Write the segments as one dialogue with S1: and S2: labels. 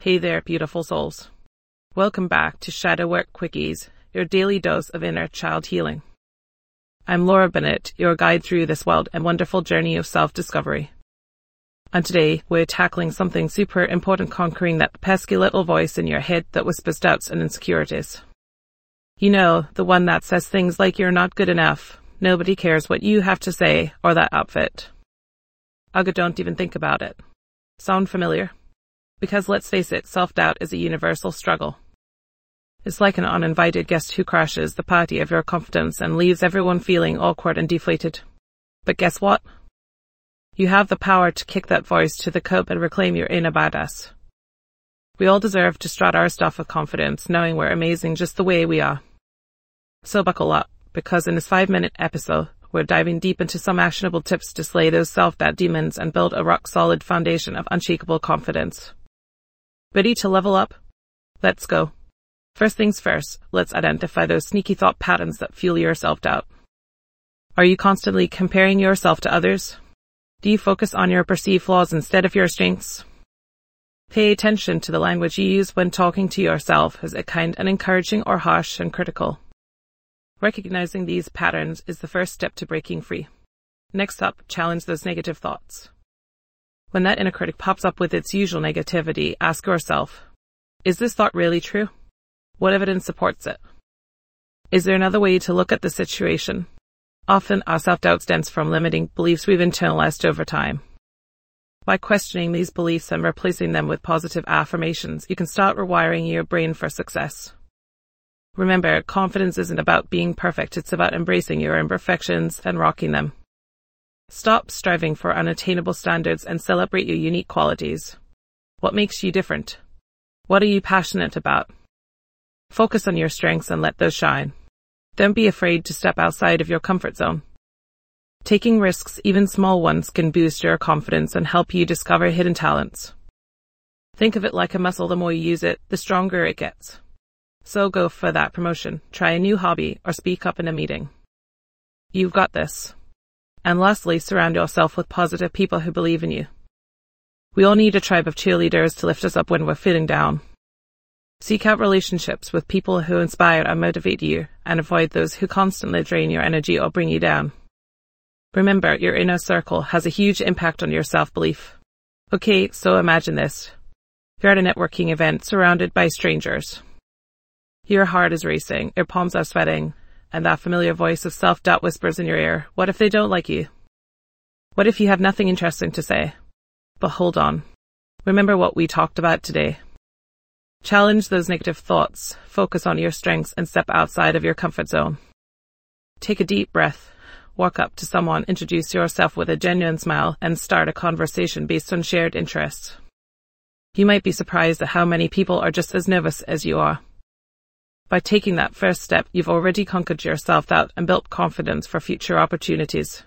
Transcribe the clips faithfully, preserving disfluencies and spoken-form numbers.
S1: Hey there, beautiful souls. Welcome back to Shadow Work Quickies, your daily dose of inner child healing. I'm Laura Bennett, your guide through this wild and wonderful journey of self-discovery. And today, we're tackling something super important, conquering that pesky little voice in your head that whispers doubts and insecurities. You know, the one that says things like you're not good enough, nobody cares what you have to say, or that outfit. Ugh, don't even think about it. Sound familiar? Because let's face it, self-doubt is a universal struggle. It's like an uninvited guest who crashes the party of your confidence and leaves everyone feeling awkward and deflated. But guess what? You have the power to kick that voice to the curb and reclaim your inner badass. We all deserve to strut our stuff with confidence, knowing we're amazing just the way we are. So buckle up, because in this five-minute episode, we're diving deep into some actionable tips to slay those self-doubt demons and build a rock-solid foundation of unshakable confidence. Ready to level up? Let's go. First things first, let's identify those sneaky thought patterns that fuel your self-doubt. Are you constantly comparing yourself to others? Do you focus on your perceived flaws instead of your strengths? Pay attention to the language you use when talking to yourself. Is it kind and encouraging or harsh and critical? Recognizing these patterns is the first step to breaking free. Next up, challenge those negative thoughts. When that inner critic pops up with its usual negativity, ask yourself, is this thought really true? What evidence supports it? Is there another way to look at the situation? Often, our self-doubt stems from limiting beliefs we've internalized over time. By questioning these beliefs and replacing them with positive affirmations, you can start rewiring your brain for success. Remember, confidence isn't about being perfect, it's about embracing your imperfections and rocking them. Stop striving for unattainable standards and celebrate your unique qualities. What makes you different? What are you passionate about? Focus on your strengths and let those shine. Don't be afraid to step outside of your comfort zone. Taking risks, even small ones, can boost your confidence and help you discover hidden talents. Think of it like a muscle. The more you use it, the stronger it gets. So go for that promotion, try a new hobby, or speak up in a meeting. You've got this. And lastly, surround yourself with positive people who believe in you. We all need a tribe of cheerleaders to lift us up when we're feeling down. Seek out relationships with people who inspire and motivate you, and avoid those who constantly drain your energy or bring you down. Remember, your inner circle has a huge impact on your self-belief. Okay, so imagine this. You're at a networking event surrounded by strangers. Your heart is racing, your palms are sweating, and that familiar voice of self-doubt whispers in your ear, what if they don't like you? What if you have nothing interesting to say? But hold on. Remember what we talked about today. Challenge those negative thoughts, focus on your strengths, and step outside of your comfort zone. Take a deep breath, walk up to someone, introduce yourself with a genuine smile, and start a conversation based on shared interests. You might be surprised at how many people are just as nervous as you are. By taking that first step, you've already conquered your self-doubt and built confidence for future opportunities.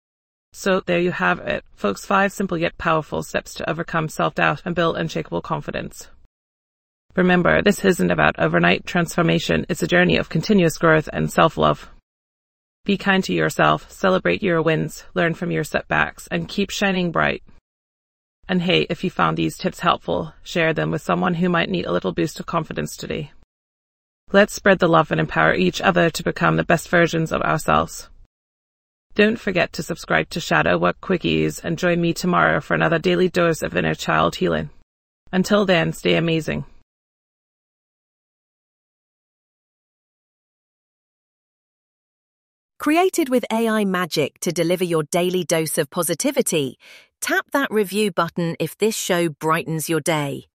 S1: So there you have it, folks, five simple yet powerful steps to overcome self-doubt and build unshakable confidence. Remember, this isn't about overnight transformation, it's a journey of continuous growth and self-love. Be kind to yourself, celebrate your wins, learn from your setbacks, and keep shining bright. And hey, if you found these tips helpful, share them with someone who might need a little boost of confidence today. Let's spread the love and empower each other to become the best versions of ourselves. Don't forget to subscribe to Shadow Work Quickies and join me tomorrow for another daily dose of inner child healing. Until then, stay amazing.
S2: Created with A I magic to deliver your daily dose of positivity, tap that review button if this show brightens your day.